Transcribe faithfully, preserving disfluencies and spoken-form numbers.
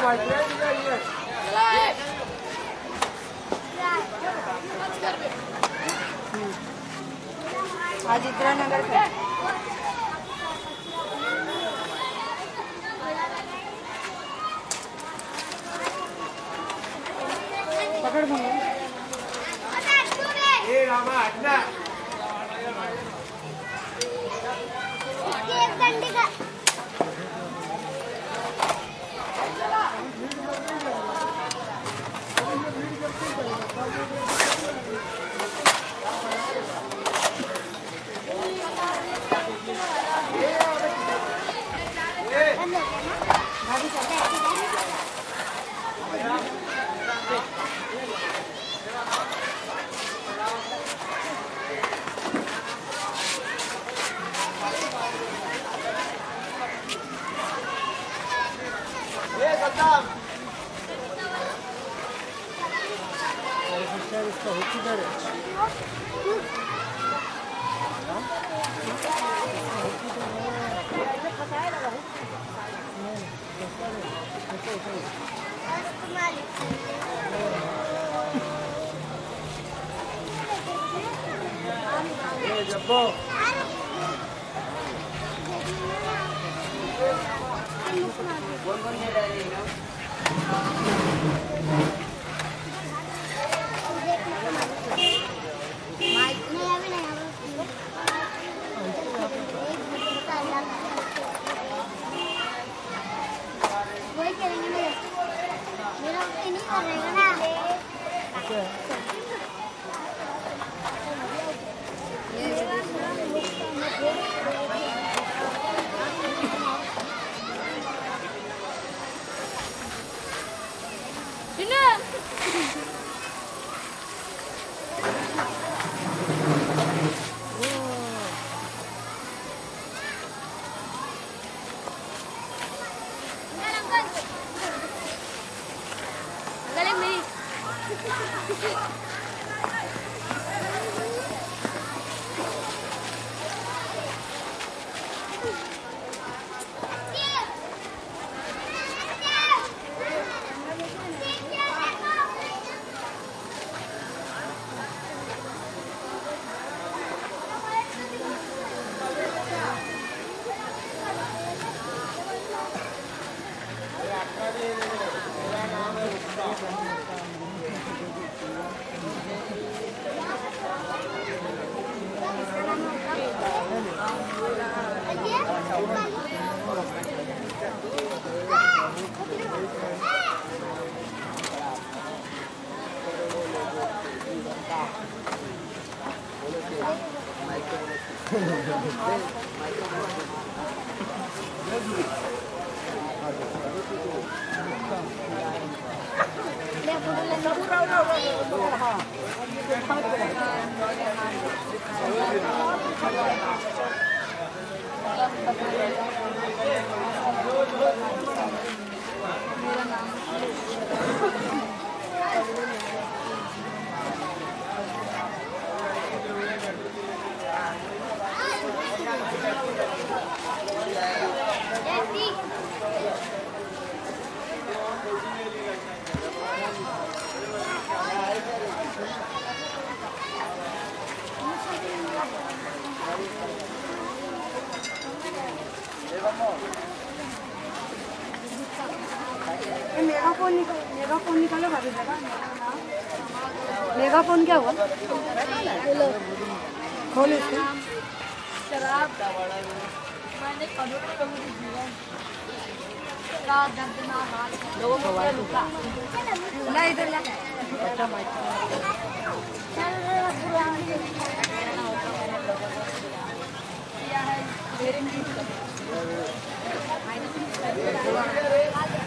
आज इंदिरा नगर का पकड़ दूंगा। ये रामा हटना। एक डंडी का भाभी चलते हैं। ये सत्ताम। इसका हो किधर है? ये जब्बो। कौन कौन ये डालेगा? वही करेंगे मेरे मेरा नहीं करेगा ना। मेगाफोन निकालो, मेगाफोन निकालो भाभी जगह। मेगाफोन क्या हुआ? खोल इसको। शराब मैंने लोगों को ला इधर ला। है